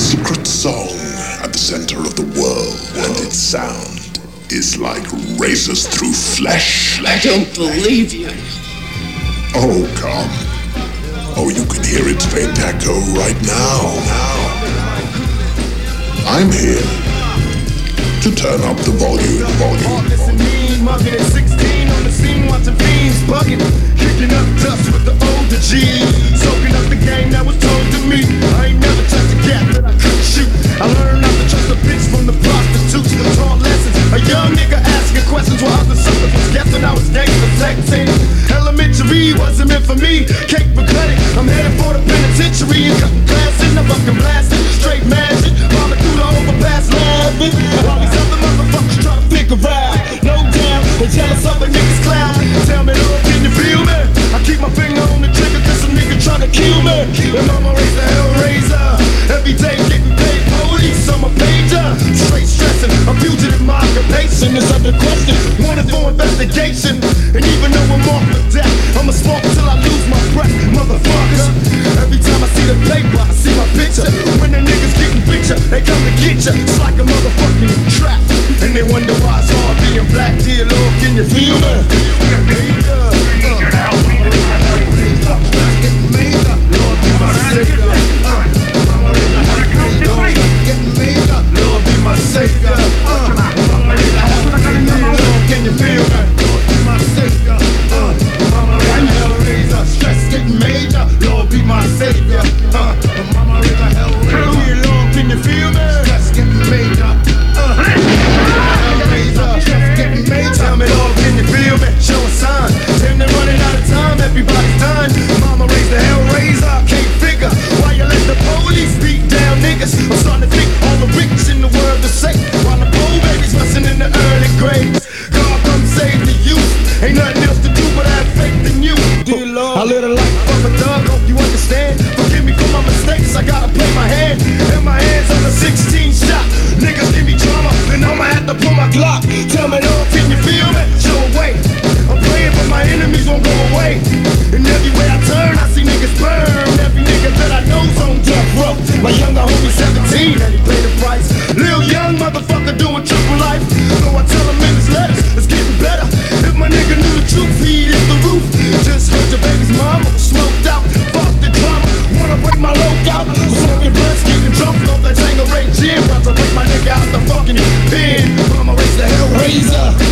secret song at the center of the world, and its sound is like razors through flesh. I don't believe you. Oh, come. Oh, you can hear its faint echo right now. I'm here to turn up the volume. Heartless and mean, mugging at 16 on the scene, watching fiends bugging, kicking up dust with the older G's, soaking up the game that was told to me. I ain't never touched a gap that I couldn't shoot. I learned not to trust a bitch from the prostitutes. The taught lessons, a young nigga asking questions while other suckers was guessing I was gangster sexing. Elementary wasn't meant for me. Cake regretted, I'm headed for the penitentiary and cutting glass in the fucking blasting, straight mashing, bombing through the overpass laughing. While these other motherfuckers try to figure out, no doubt, they jealous of a nigga's clout. Tell me, Lord, can you feel me? I keep my finger on the trigger cause some nigga tryna kill me. And mama raised the hellraiser, every day getting paid. Police on my pager, straight stressing, a fugitive, my occupation is under question, wanted for investigation. And even though I'm off for death, I'ma smoke till I lose my breath, motherfuckers. Every time I see the paper, I see my picture. When the niggas getting richer, they come to get ya. It's like a motherfucking trap, and they wonder why it's hard being black. Dear Lord, can you feel me? Lord, be my savior. Lord, be my savior. Can you feel me? Lord, be my savior. Mama raised a hellraiser, stress getting major. Lord, be my savior. Mama raised a hellraiser. Lord, can you feel me? Stress getting major. Hellraiser, stress getting major. Tell me, Lord, can you feel me? Show a sign. Damn, they're running out of time. Everybody's done. Mama raised a hellraiser. Can't figure why you let the police beat down niggas. I'm starting to think all the rich in the world are safe, while the poor babies resting in the early graves. God come save the youth. Ain't nothing else to do but have faith in you. Dear Lord, I live a life of a thug. Hope you understand. Forgive me for my mistakes. I gotta play my hand, and my hands on the 16 shot. Niggas give me drama, and I'ma have to pull my Glock. Tell me, Lord, can you feel me? Show away. I'm praying but my enemies won't go away. And everywhere I turn, I see niggas burn. Every nigga that I know's on death row. My younger homie 17, and he paid the price. Lil young motherfucker doing triple life. Though I tell him in his letters, it's getting better. If my nigga knew the truth, he'd hit the roof. Just heard your baby's mama smoked out. Fuck the drama, wanna break my lookout. Smoking blunts, getting drunk off that Tango Ray Jim. About to break my nigga out the fucking pen. Mama raised the hellraiser.